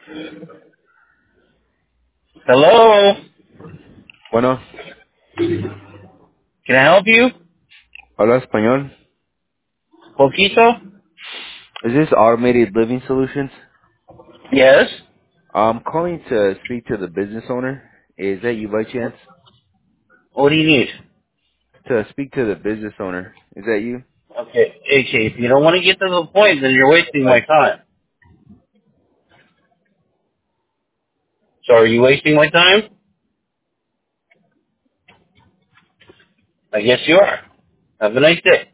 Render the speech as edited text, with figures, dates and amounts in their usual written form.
Hello? Bueno, Can I help you? habla español. Poquito? Is this Automated Living Solutions? Yes. I'm calling to speak to the business owner. Is that you by chance? What do you need? To speak to the business owner. Is that you? Okay. Okay, if you don't want to get to the point, then you're wasting my time. So are you wasting my time? I guess you are. Have a nice day.